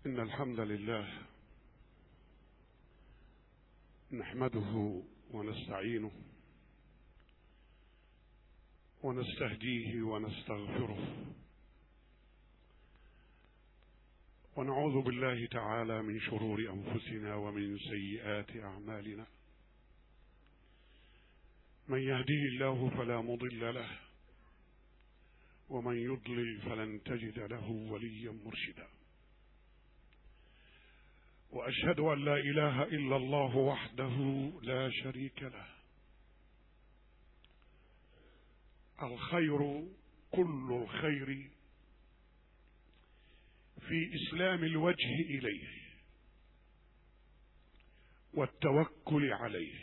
إن الحمد لله نحمده ونستعينه ونستهديه ونستغفره، ونعوذ بالله تعالى من شرور أنفسنا ومن سيئات أعمالنا. من يهديه الله فلا مضل له، ومن يضلل فلن تجد له وليا مرشدا. وأشهد أن لا إله إلا الله وحده لا شريك له، الخير كل الخير في إسلام الوجه إليه والتوكل عليه،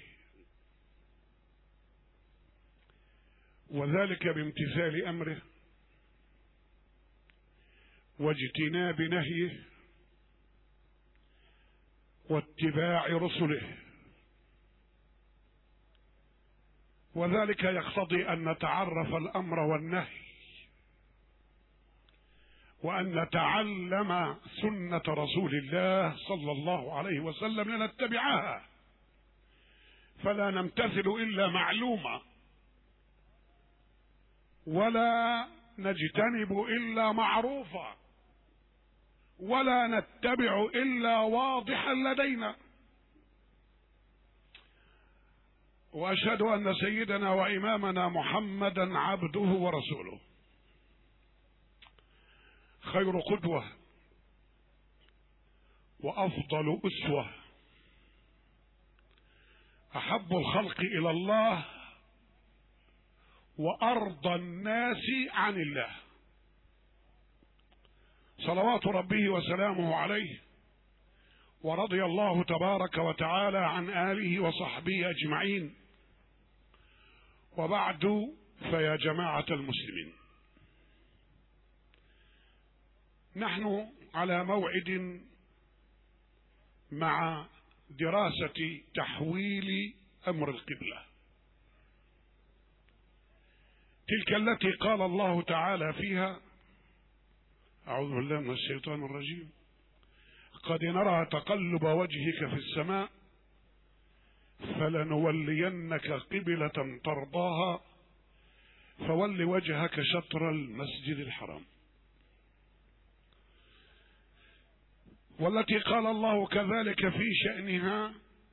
وذلك بامتثال أمره واجتناب نهيه واتباع رسله. وذلك يقتضي أن نتعرف الأمر والنهي، وأن نتعلم سنة رسول الله صلى الله عليه وسلم لنتبعها، فلا نمتثل إلا معلومة، ولا نجتنب إلا معروفا، ولا نتبع إلا واضحا لدينا. وأشهد أن سيدنا وإمامنا محمدا عبده ورسوله، خير قدوة وأفضل أسوة، أحب الخلق إلى الله وأرضى الناس عن الله، صلوات ربه وسلامه عليه، ورضي الله تبارك وتعالى عن آله وصحبه أجمعين. وبعد، فيا جماعة المسلمين، نحن على موعد مع دراسة تحويل أمر القبلة، تلك التي قال الله تعالى فيها: أعوذ بالله من الشيطان الرجيم، قد نرى تقلب وجهك في السماء فلنولينك قبلة ترضاها فول وجهك شطر المسجد الحرام. والتي قال الله كذلك في شأنها: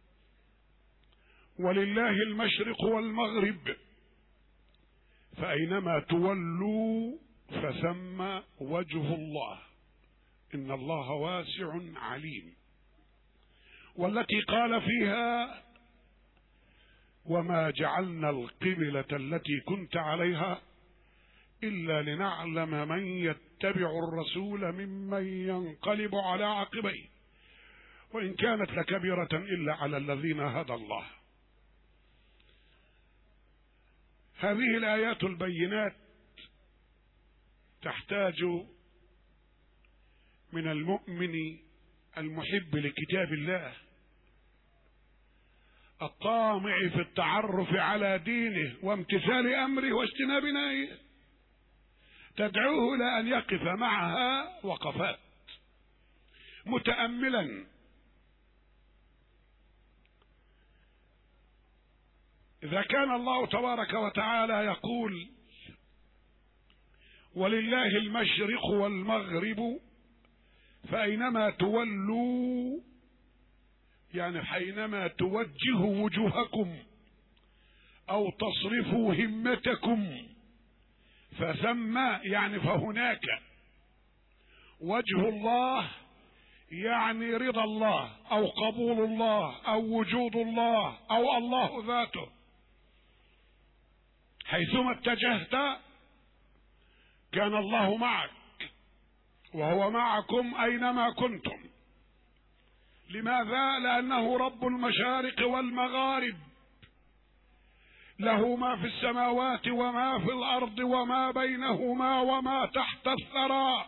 ولله المشرق والمغرب فأينما تولوا فثم وجه الله إن الله واسع عليم. والتي قال فيها: وما جعلنا القبلة التي كنت عليها إلا لنعلم من يتبع الرسول ممن ينقلب على عقبيه وإن كانت لكبيرة إلا على الذين هدى الله. هذه الآيات البينات تحتاج من المؤمن المحب لكتاب الله الطامع في التعرف على دينه وامتثال أمره واجتناب نهيه، تدعوه إلى أن يقف معها وقفات متأملا إذا كان الله تبارك وتعالى يقول: ولله المشرق والمغرب فأينما تولوا، يعني حينما توجهوا وجوهكم أو تصرفوا همتكم فثم، يعني فهناك وجه الله، يعني رضا الله أو قبول الله أو وجود الله أو الله ذاته. حيثما اتجهت كان الله معك، وهو معكم أينما كنتم. لماذا؟ لأنه رب المشارق والمغارب، له ما في السماوات وما في الأرض وما بينهما وما تحت الثرى،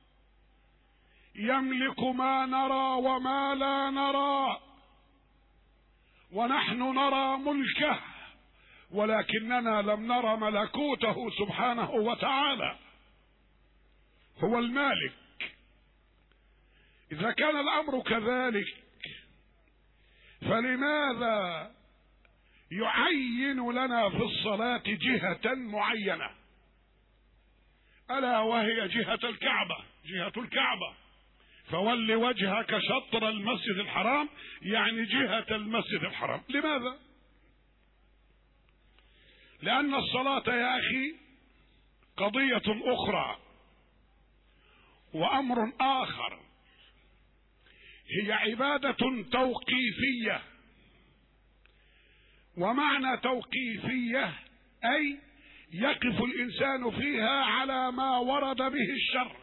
يملك ما نرى وما لا نرى، ونحن نرى ملكه ولكننا لم نرى ملكوته سبحانه وتعالى. هو المالك، إذا كان الأمر كذلك فلماذا يعين لنا في الصلاة جهة معينة، ألا وهي جهة الكعبة، جهة الكعبة، فول وجهك شطر المسجد الحرام، يعني جهة المسجد الحرام. لماذا؟ لأن الصلاة يا أخي قضية أخرى وأمر آخر، هي عبادة توقيفية. ومعنى توقيفية أي يقف الإنسان فيها على ما ورد به الشرع،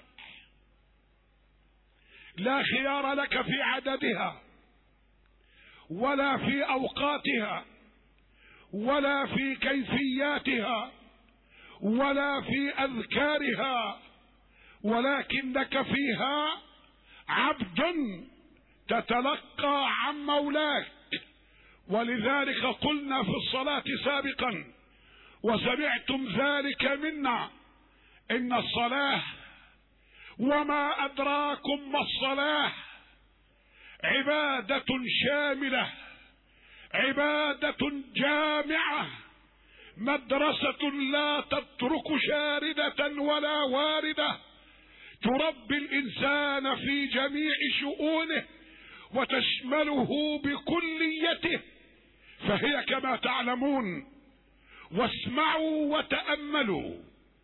لا خيار لك في عددها ولا في أوقاتها ولا في كيفياتها ولا في أذكارها، ولكنك فيها عبد تتلقى عن مولاك. ولذلك قلنا في الصلاة سابقا وسمعتم ذلك منا، إن الصلاة وما أدراكم ما الصلاة عبادة شاملة، عبادة جامعة، مدرسة لا تترك شاردة ولا واردة، تربي الإنسان في جميع شؤونه وتشمله بكليته. فهي كما تعلمون، واسمعوا وتأملوا،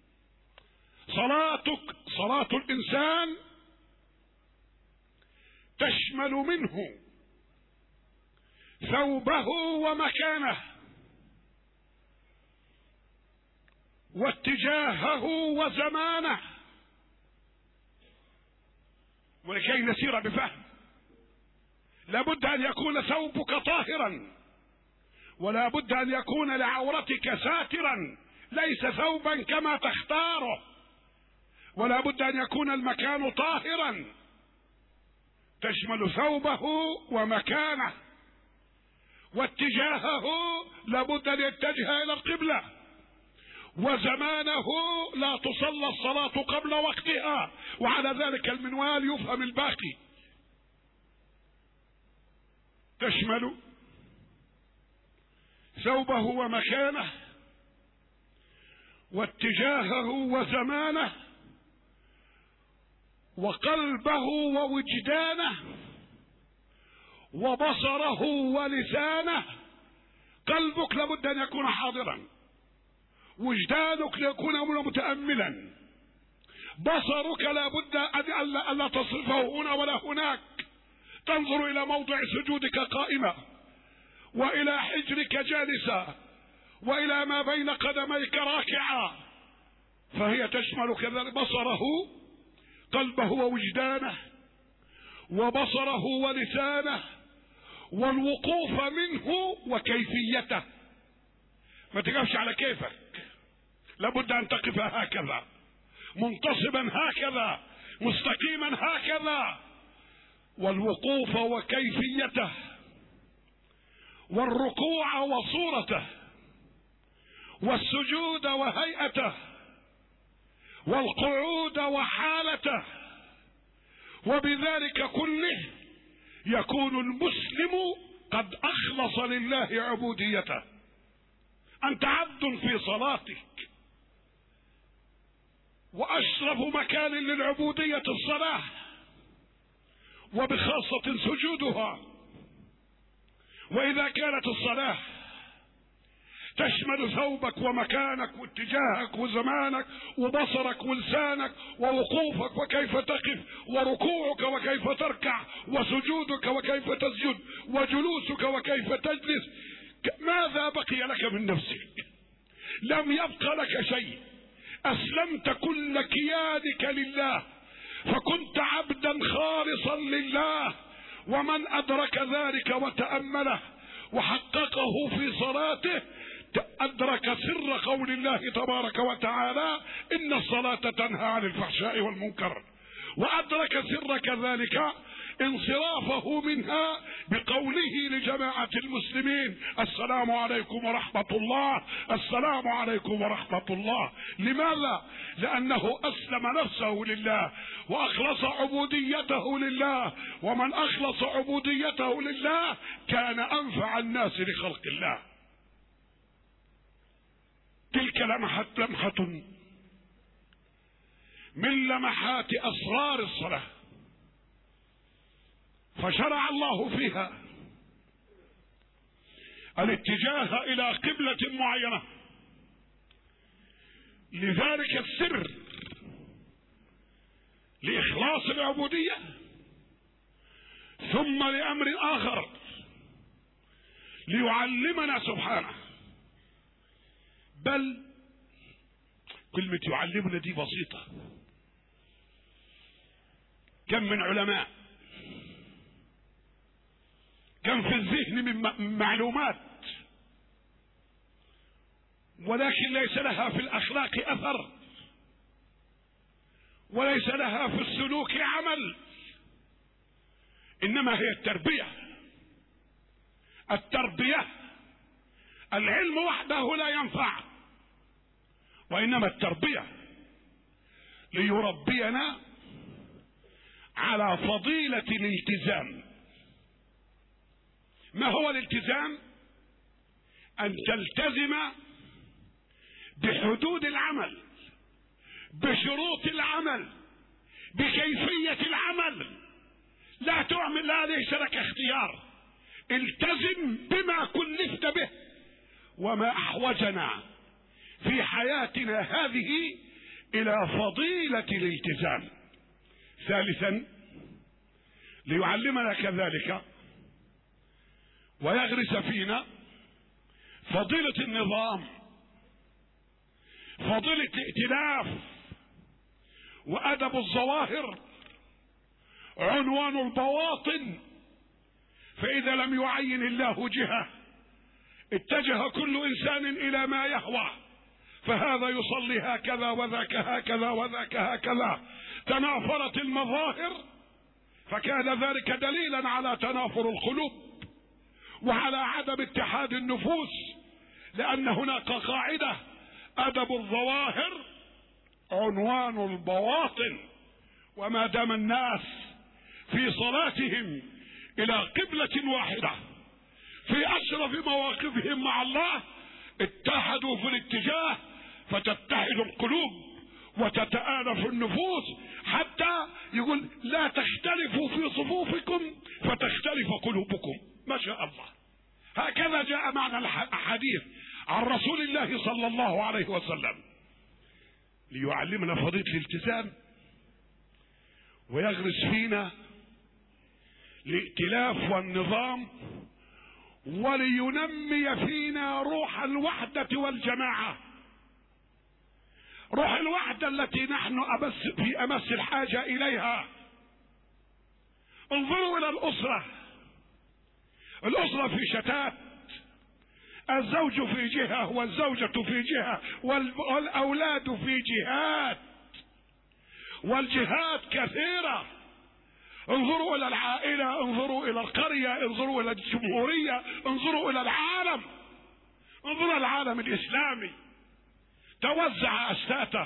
صلاة الإنسان تشمل منه ثوبه ومكانه واتجاهه وزمانه. ولكي نسير بفهم لابد أن يكون ثوبك طاهرا، ولا بد أن يكون لعورتك ساترا، ليس ثوبا كما تختاره، ولا بد أن يكون المكان طاهرا، تشمل ثوبه ومكانه واتجاهه، لابد أن يتجه إلى القبلة، وزمانه لا تصلى الصلاة قبل وقتها، وعلى ذلك المنوال يفهم الباقي. تشمل ثوبه ومكانه واتجاهه وزمانه وقلبه ووجدانه وبصره ولسانه. قلبك لابد أن يكون حاضرا، وجدانك ليكون متأملا، بصرك لابد أن لا تصرفه هنا ولا هناك، تنظر إلى موضع سجودك قائمة، وإلى حجرك جالسة، وإلى ما بين قدميك راكعة. فهي تشمل كذلك بصره، قلبه ووجدانه وبصره ولسانه، والوقوف منه وكيفيته. ما تقفش على كيفك، لابد أن تقف هكذا، منتصبا هكذا، مستقيما هكذا. والوقوف وكيفيته، والركوع وصورته، والسجود وهيئته، والقعود وحالته. وبذلك كله يكون المسلم قد أخلص لله عبوديته. أنت عبد في صلاتك، وأشرف مكان للعبودية الصلاة، وبخاصة سجودها. وإذا كانت الصلاة تشمل ثوبك ومكانك واتجاهك وزمانك وبصرك ولسانك ووقوفك وكيف تقف، وركوعك وكيف تركع، وسجودك وكيف تسجد، وجلوسك وكيف تجلس، ماذا بقي لك من نفسك؟ لم يبق لك شيء. أسلمت كل كيانك لله، فكنت عبدا خالصا لله. ومن أدرك ذلك وتأمله وحققه في صلاته أدرك سر قول الله تبارك وتعالى: إن الصلاة تنهى عن الفحشاء والمنكر. وأدرك سر كذلك انصرافه منها بقوله لجماعة المسلمين: السلام عليكم ورحمة الله، السلام عليكم ورحمة الله. لماذا؟ لأنه أسلم نفسه لله وأخلص عبوديته لله، ومن أخلص عبوديته لله كان أنفع الناس لخلق الله. تلك لمحة من لمحات أسرار الصلاة، فشرع الله فيها الاتجاه إلى قبلة معينة، لذلك السر لإخلاص العبودية. ثم لأمر آخر ليعلمنا سبحانه، بل كلمة يعلمنا دي بسيطة. كم من علماء، كم في الذهن من معلومات، ولكن ليس لها في الأخلاق أثر، وليس لها في السلوك عمل، إنما هي التربية. العلم وحده لا ينفع، وإنما التربية ليربينا على فضيلة الالتزام. ما هو الالتزام؟ أن تلتزم بحدود العمل، بشروط العمل، بكيفية العمل. لا تعمل، لا، ليس لك اختيار. التزم بما كلفت به. وما أحوجنا في حياتنا هذه إلى فضيلة الالتزام. ثالثا، ليعلمنا كذلك ويغرس فينا فضيلة النظام، فضيلة الائتلاف، وأدب الظواهر، عنوان البواطن. فإذا لم يعين الله جهة اتجه كل إنسان إلى ما يهوى، فهذا يصلي هكذا وذاك هكذا وذاك هكذا. تنافرت المظاهر، فكان ذلك دليلا على تنافر القلوب وعلى عدم اتحاد النفوس، لأن هناك قاعدة: أدب الظواهر عنوان البواطن. وما دام الناس في صلاتهم إلى قبلة واحدة في أشرف مواقفهم مع الله، اتحدوا في الاتجاه، فتتحد القلوب وتتآلف النفوس، حتى يقول: لا تختلفوا في صفوفكم فتختلف قلوبكم. ما شاء الله. هكذا جاء معنى الحديث عن رسول الله صلى الله عليه وسلم، ليعلمنا فضيلة الالتزام ويغرس فينا الائتلاف والنظام، ولينمي فينا روح الوحدة والجماعة، روح الوحدة التي نحن في أمس الحاجة إليها. انظروا إلى الأسرة في شتات، الزوج في جهة والزوجة في جهة والأولاد في جهات، والجهات كثيرة. انظروا إلى العائلة، انظروا إلى القرية، انظروا إلى الجمهورية، انظروا إلى العالم، انظروا إلى العالم الإسلامي. توزع أشتاته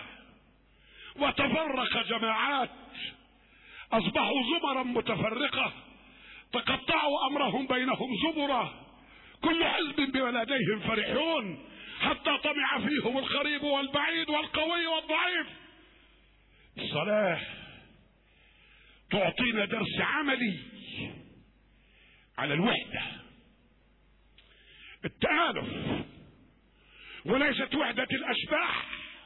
وتفرق جماعات، أصبحوا زمرا متفرقة، تقطعوا أمرهم بينهم زبرا، كل حزب ببلديهم فرحون، حتى طمع فيهم القريب والبعيد والقوي والضعيف. الصلاة تعطينا درس عملي على الوحدة، التآلف، وليست وحدة الأشباح.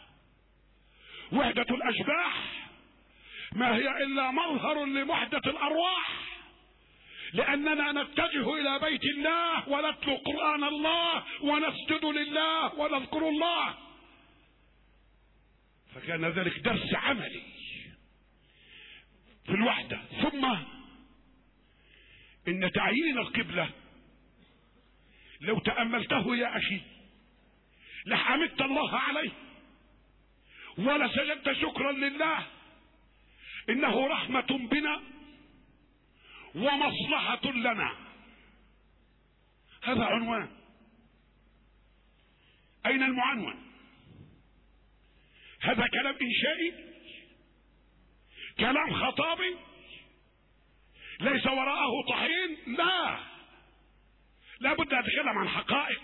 وحدة الأشباح ما هي إلا مظهر لوحدة الأرواح، لأننا نتجه إلى بيت الله ونتلو قرآن الله ونسجد لله ونذكر الله، فكان ذلك درس عملي في الوحدة. ثم إن تعيين القبلة لو تأملته يا أخي لحمدت الله عليه ولسجدت شكرا لله. إنه رحمة بنا ومصلحة لنا. هذا عنوان. أين المعنون؟ هذا كلام إنشائي، كلام خطابي ليس وراءه طحين. لا بد أن أتكلم عن حقائق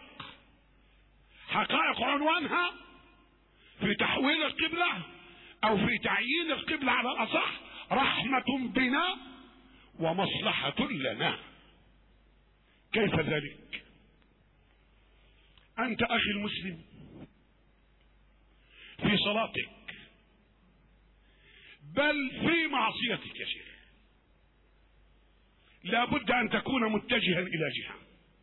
عنوانها في تحويل القبلة أو في تعيين القبلة على الأصح رحمة بنا ومصلحة لنا. كيف ذلك؟ أنت أخي المسلم في صلاتك بل في معصيتك يا شيخ لا بد أن تكون متجها إلى جهة.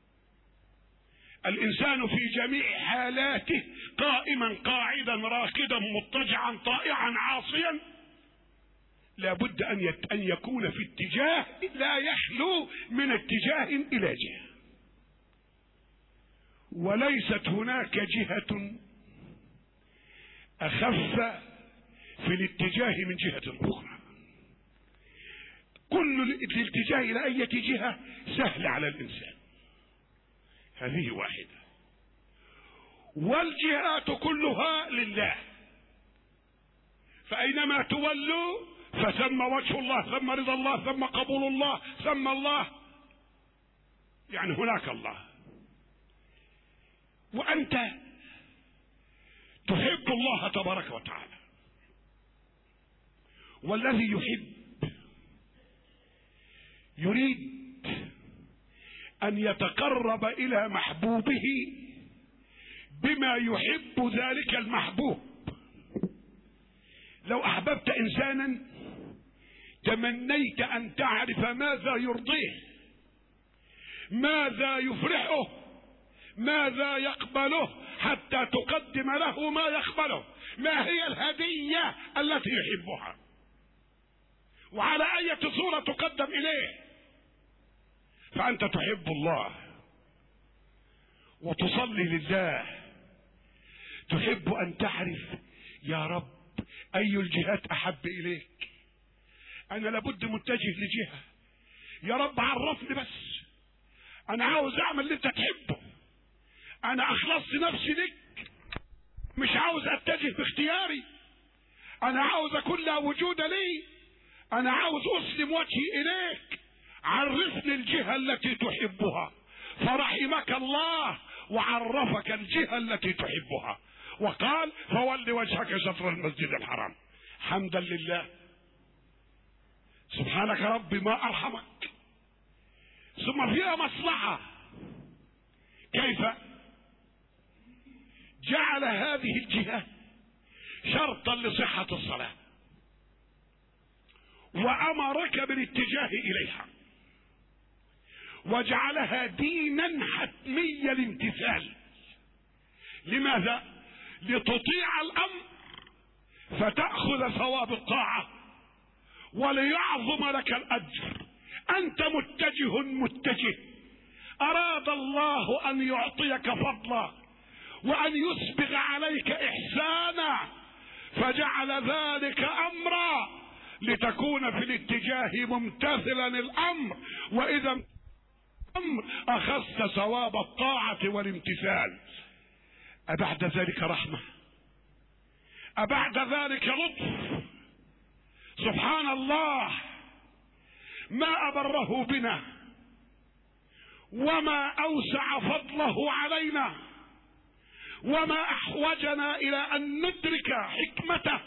الإنسان في جميع حالاته قائما قاعدا راكدا مضطجعا طائعا عاصيا لا بد أن يكون في اتجاه لا يخلو من اتجاه إلى جهة، وليست هناك جهة أخف في الاتجاه من جهة أخرى. كل الاتجاه إلى أي جهة سهل على الإنسان، هذه واحدة. والجهات كلها لله، فأينما تولوا فثم وجه الله، ثم رضا الله، ثم قبول الله، ثم الله، يعني هناك الله. وأنت تحب الله تبارك وتعالى، والذي يحب يريد أن يتقرب إلى محبوبه بما يحب ذلك المحبوب. لو أحببت إنسانا تمنيت أن تعرف ماذا يرضيه، ماذا يفرحه، ماذا يقبله، حتى تقدم له ما يقبله. ما هي الهدية التي يحبها، وعلى أي صورة تقدم إليه. فأنت تحب الله وتصلي لله، تحب أن تعرف يا رب أي الجهات أحب إليك. أنا لابد متجه لجهة، يا رب عرفني بس، أنا عاوز أعمل اللي أنت تحبه، أنا أخلصت نفسي لك، مش عاوز أتجه باختياري، أنا عاوز أكون لا وجود لي، أنا عاوز أسلم وجهي إليك، عرفني الجهة التي تحبها. فرحمك الله وعرفك الجهة التي تحبها، وقال فول وجهك شطر المسجد الحرام. حمدا لله، سبحانك ربي ما أرحمك. ثم فيها مصلحة. كيف؟ جعل هذه الجهة شرطا لصحة الصلاة، وأمرك بالاتجاه إليها، وجعلها دينا حتمي الامتثال. لماذا؟ لتطيع الأمر فتأخذ ثواب الطاعة وليعظم لك الأجر. أنت متجه، أراد الله أن يعطيك فضلا وأن يسبغ عليك إحسانا، فجعل ذلك أمرا لتكون في الاتجاه ممتثلا الأمر، وإذا الأمر أخذت ثواب الطاعة والامتثال. أبعد ذلك رحمة؟ أبعد ذلك لطف؟ سبحان الله، ما أبره بنا وما أوسع فضله علينا وما أحوجنا إلى أن ندرك حكمته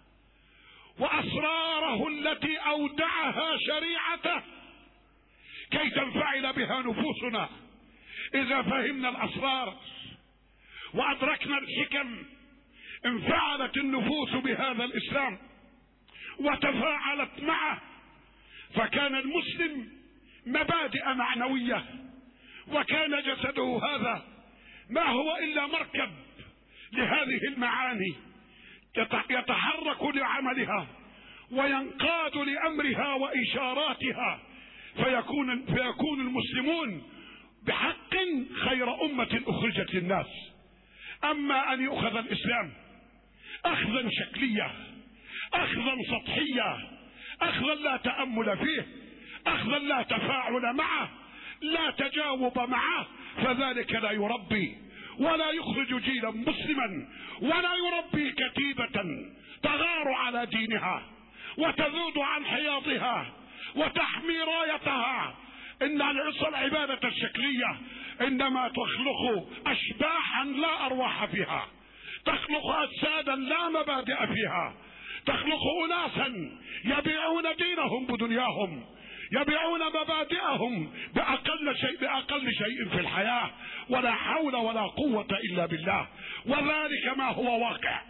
وأسراره التي أودعها شريعته كي تنفعل بها نفوسنا. إذا فهمنا الأسرار وأدركنا الحكم انفعلت النفوس بهذا الإسلام وتفاعلت معه، فكان المسلم مبادئ معنوية، وكان جسده هذا ما هو إلا مركب لهذه المعاني يتحرك لعملها وينقاد لأمرها وإشاراتها، فيكون المسلمون بحق خير أمة أخرجت للناس. أما أن يؤخذ الإسلام أخذا شكليا، أخذا سطحيا، أخذا لا تأمل فيه، أخذا لا تفاعل معه، لا تجاوب معه، فذلك لا يربي ولا يخرج جيلا مسلما، ولا يربي كتيبة تغار على دينها وتذود عن حياضها وتحمي رايتها. إن العبادة الشكلية إنما تخلق أشباحا لا أرواح فيها، تخلق أجسادا لا مبادئ فيها، تخلق أناسا يبيعون دينهم بدنياهم، يبيعون مبادئهم بأقل شيء في الحياة، ولا حول ولا قوة إلا بالله. وذلك ما هو واقع.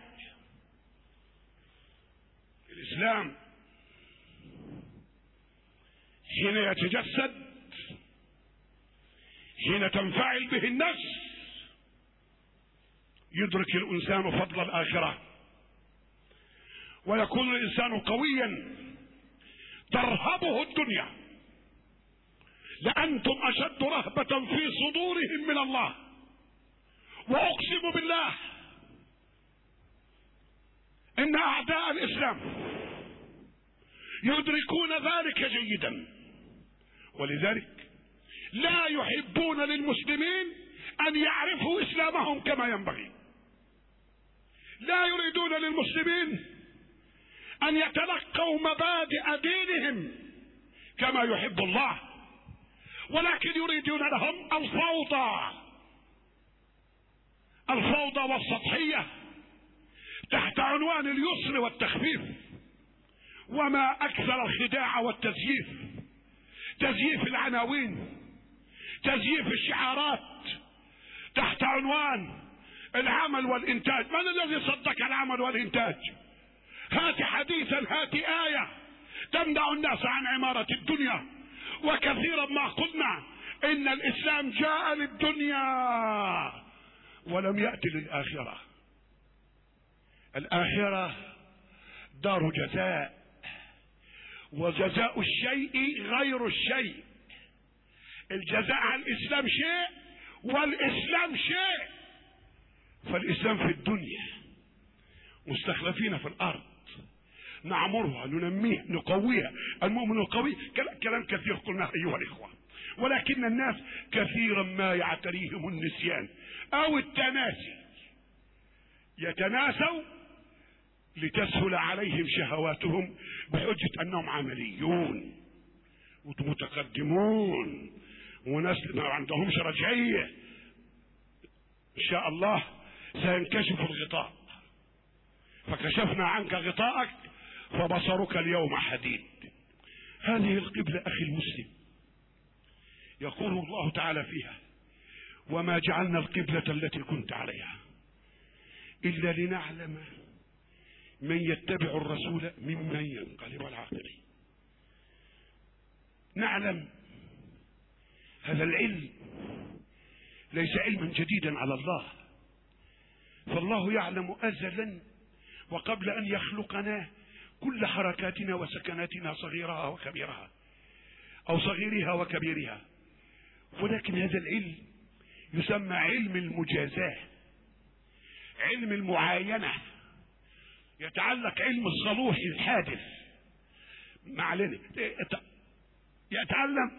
الإسلام حين يتجسد، حين تنفعل به النفس، يدرك الإنسان فضل الآخرة، ويكون الإنسان قويا ترهبه الدنيا، لأنتم أشد رهبة في صدورهم من الله. وأقسم بالله إن أعداء الإسلام يدركون ذلك جيدا، ولذلك لا يحبون للمسلمين أن يعرفوا إسلامهم كما ينبغي. لا يريدون للمسلمين أن يتلقوا مبادئ دينهم كما يحب الله، ولكن يريدون لهم الفوضى والسطحية تحت عنوان اليسر والتخفيف. وما أكثر الخداع والتزييف، تزييف العناوين، تزييف الشعارات تحت عنوان العمل والإنتاج. من الذي صدق العمل والإنتاج؟ هات حديثا، هات آية تمنع الناس عن عمارة الدنيا. وكثيرا ما قلنا إن الإسلام جاء للدنيا ولم يأتي للآخرة. الآخرة دار جزاء، وجزاء الشيء غير الشيء. الجزاء على الإسلام شيء والإسلام شيء. فالإسلام في الدنيا مستخلفين في الأرض، نعمرها، ننميها، نقويها. المؤمن القوي كلام كثير قلناه أيها الإخوة، ولكن الناس كثيرا ما يعتريهم النسيان أو التناسي. يتناسوا لتسهل عليهم شهواتهم بحجة أنهم عمليون ومتقدمون وناس ما عندهمش رجعية. إن شاء الله سينكشف الغطاء، فكشفنا عنك غطاءك فبصرك اليوم حديد. هذه القبلة أخي المسلم يقول الله تعالى فيها: وما جعلنا القبلة التي كنت عليها إلا لنعلم من يتبع الرسول ممن ينقلب على عقبيه. نعلم هذا العلم ليس علما جديدا على الله، فالله يعلم أزلا وقبل أن يخلقنا كل حركاتنا وسكناتنا، صغيرها وكبيرها أو صغيرها وكبيرها. ولكن هذا العلم يسمى علم المجازاة، علم المعاينة، يتعلق علم الصلوح الحادث معلنة، يتعلم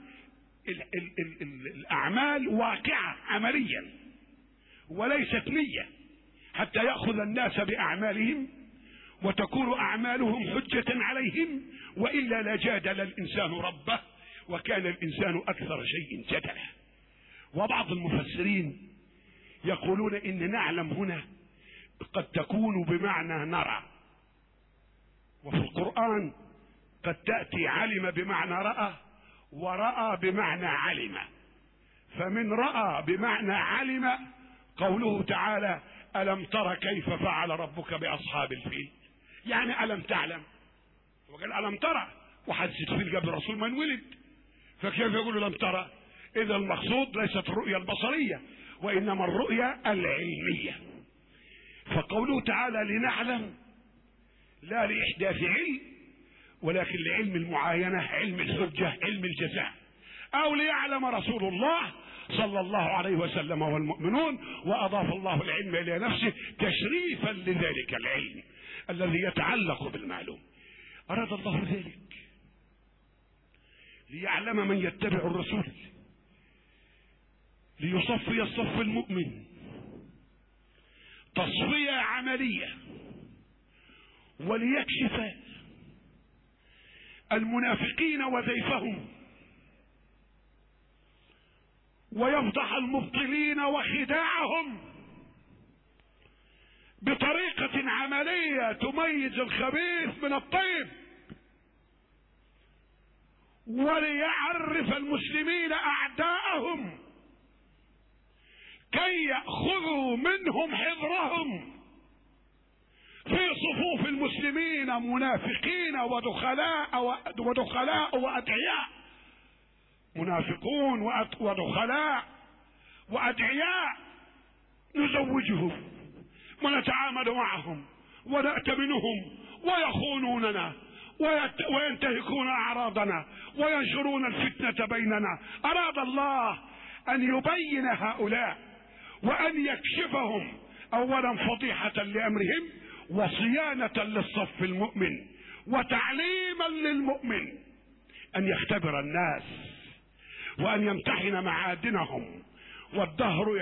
الأعمال واقعة عمليا وليست نية، حتى يأخذ الناس بأعمالهم وتكون أعمالهم حجة عليهم، وإلا لجادل الإنسان ربه وكان الإنسان أكثر شيء جدلا. وبعض المفسرين يقولون إن نعلم هنا قد تكون بمعنى نرى، وفي القرآن قد تأتي علم بمعنى رأى، ورأى بمعنى علم. فمن رأى بمعنى علم قوله تعالى: ألم تر كيف فعل ربك بأصحاب الفيل؟ يعني ألم تعلم؟ وقال ألم ترى، وحدثت فيل قبل الرسول ما انولد، فكيف يقول لم ترى؟ إذا المقصود ليست الرؤية البصرية وإنما الرؤية العلمية. فقوله تعالى لنعلم لا لإحداث علم، ولكن لعلم المعاينة، علم الحجة، علم الجزاء. أو ليعلم رسول الله صلى الله عليه وسلم والمؤمنون، وأضاف الله العلم إلى نفسه تشريفا لذلك العلم الذي يتعلق بالمعلوم. أراد الله ذلك ليعلم من يتبع الرسول ليصفي الصف المؤمن تصفية عملية، وليكشف المنافقين وزيفهم، ويفضح المبطلين وخداعهم بطريقة عملية تميز الخبيث من الطيب، وليعرف المسلمين أعداءهم كي يأخذوا منهم حذرهم. في صفوف المسلمين منافقين ودخلاء وأدعياء، منافقون ودخلاء وأدعياء نزوجهم ونتعامل معهم ونأتمنهم ويخونوننا وينتهكون أعراضنا وينشرون الفتنة بيننا. أراد الله أن يبين هؤلاء وأن يكشفهم، أولا فضيحة لأمرهم، وصيانة للصف المؤمن، وتعليما للمؤمن أن يختبر الناس وأن يمتحن معادنهم. والدهر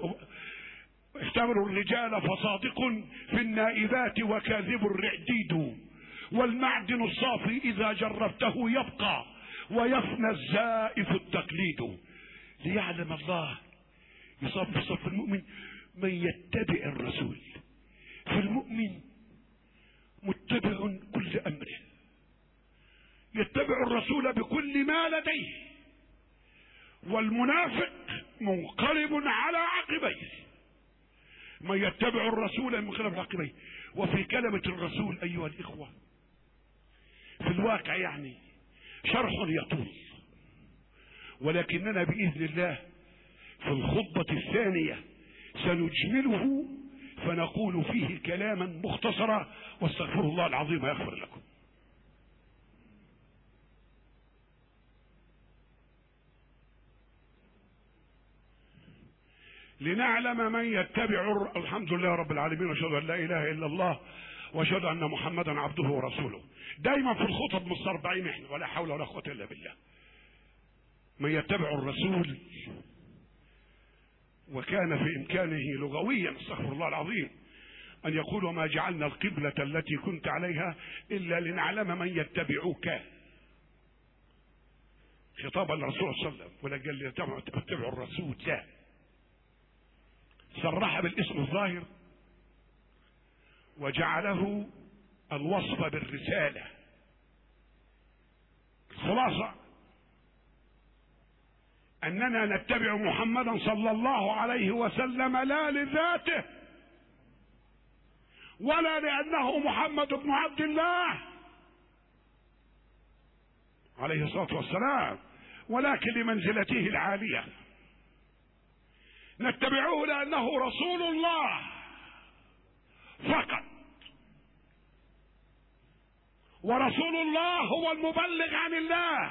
يختبر الرجال فصادق في النائبات وكاذب الرعديد، والمعدن الصافي إذا جربته يبقى ويفنى الزائف التقليد. ليعلم الله يصاب صف المؤمن من يتبع الرسول، فالمؤمن متبع كل أمره، يتبع الرسول بكل ما لديه، والمنافق منقلب على عقبيه. من يتبع الرسول منقلب على عقبيه. وفي كلمة الرسول أيها الإخوة في الواقع يعني شرح يطول، ولكننا بإذن الله في الخطبة الثانية سنجمله فنقول فيه كلاما مختصرا، واستغفر الله العظيم يغفر لكم. لنعلم من يتبع الحمد لله رب العالمين، واشهد ان لا اله الا الله، واشهد ان محمدا عبده ورسوله. دايما في الخطب مستربعين احنا، ولا حول ولا قوه الا بالله. من يتبع الرسول، وكان في امكانه لغويا استغفر الله العظيم ان يقول وما جعلنا القبلة التي كنت عليها الا لنعلم من يتبعوك، خطابا للرسول صلى الله عليه وسلم، ولا قال يتبع الرسول، لا، صرح بالاسم الظاهر وجعله الوصف بالرسالة. الخلاصة اننا نتبع محمدا صلى الله عليه وسلم لا لذاته ولا لانه محمد بن عبد الله عليه الصلاة والسلام، ولكن لمنزلته العالية. نتبعه لانه رسول الله فقط، ورسول الله هو المبلغ عن الله،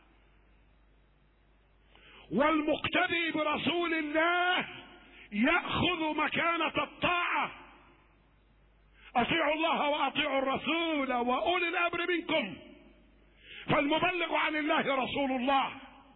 والمقتدي برسول الله يأخذ مكانة الطاعة. اطيعوا الله واطيعوا الرسول واولي الامر منكم، فالمبلغ عن الله رسول الله،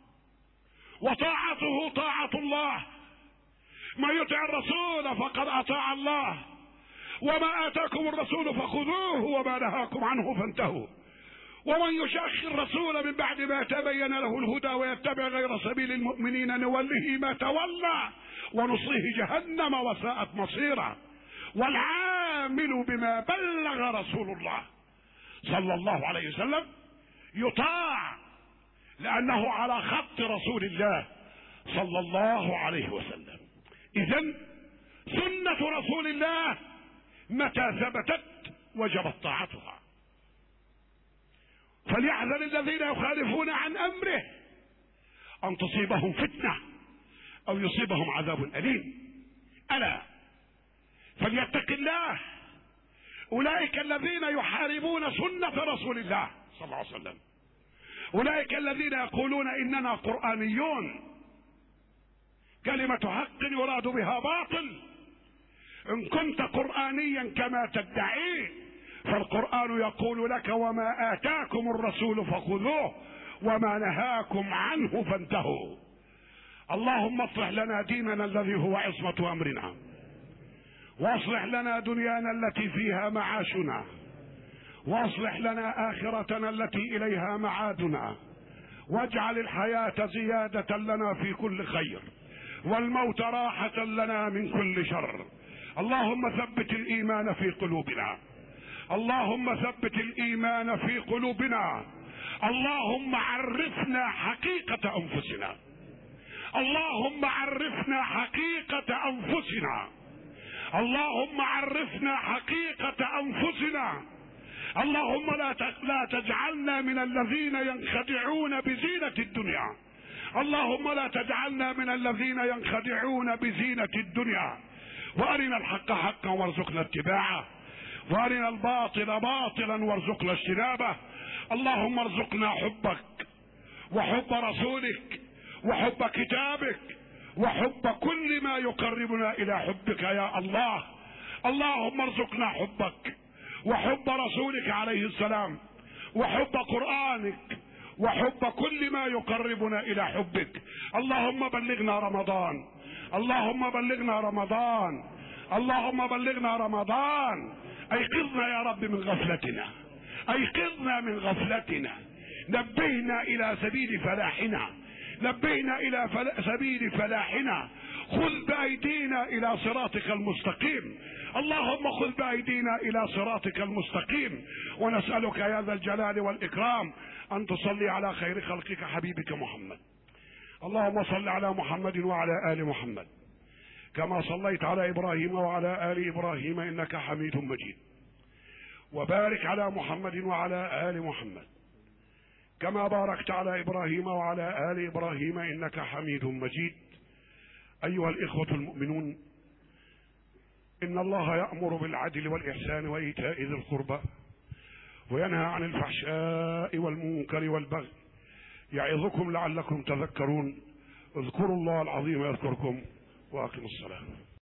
وطاعته طاعة الله. ما يطع الرسول فقد اطاع الله، وما اتاكم الرسول فخذوه وما نهاكم عنه فانتهوا. ومن يشاق الرسول من بعد ما تبين له الهدى ويتبع غير سبيل المؤمنين نوله ما تولى ونصيه جهنم وساءت مصيرا. والعامل بما بلغ رسول الله صلى الله عليه وسلم يطاع لانه على خط رسول الله صلى الله عليه وسلم. اذن سنة رسول الله متى ثبتت وجبت طاعتها. فليحذر الذين يخالفون عن امره ان تصيبهم فتنة او يصيبهم عذاب اليم. الا فليتق الله اولئك الذين يحاربون سنة رسول الله صلى الله عليه وسلم، اولئك الذين يقولون اننا قرآنيون، كلمة حق يراد بها باطل. ان كنت قرآنيا كما تدعي فالقرآن يقول لك وما آتاكم الرسول فخذوه وما نهاكم عنه فانتهوا. اللهم اصلح لنا ديننا الذي هو عصمة أمرنا، واصلح لنا دنيانا التي فيها معاشنا، واصلح لنا آخرتنا التي إليها معادنا، واجعل الحياة زيادة لنا في كل خير، والموت راحة لنا من كل شر. اللهم ثبت الإيمان في قلوبنا، اللهم ثبت الإيمان في قلوبنا. اللهم عرفنا حقيقة أنفسنا، اللهم عرفنا حقيقة أنفسنا، اللهم عرفنا حقيقة أنفسنا. اللهم لا تجعلنا من الذين ينخدعون بزينة الدنيا، اللهم لا تجعلنا من الذين ينخدعون بزينة الدنيا. وارنا الحق حقا وارزقنا اتباعه، وارنا الباطل باطلا وارزقنا اجتنابه. اللهم ارزقنا حبك وحب رسولك وحب كتابك وحب كل ما يقربنا الى حبك يا الله. اللهم ارزقنا حبك وحب رسولك عليه السلام وحب قرآنك وحب كل ما يقربنا الى حبك. اللهم بلغنا رمضان، اللهم بلغنا رمضان، اللهم بلغنا رمضان. ايقظنا يا رب من غفلتنا، ايقظنا من غفلتنا، نبهنا الى سبيل فلاحنا، نبهنا الى سبيل فلاحنا. خذ بايدينا الى صراطك المستقيم، اللهم خذ بايدينا الى صراطك المستقيم. ونسألك يا ذا الجلال والاكرام ان تصلي على خير خلقك حبيبك محمد. اللهم صل على محمد وعلى آل محمد كما صليت على إبراهيم وعلى آل إبراهيم إنك حميد مجيد. وبارك على محمد وعلى آل محمد كما باركت على إبراهيم وعلى آل إبراهيم إنك حميد مجيد. أيها الإخوة المؤمنون، إن الله يأمر بالعدل والإحسان وإيتاء ذي القربى وينهى عن الفحشاء والمنكر والبغي يعظكم لعلكم تذكرون. اذكروا الله العظيم يذكركم، وأقيموا الصلاة.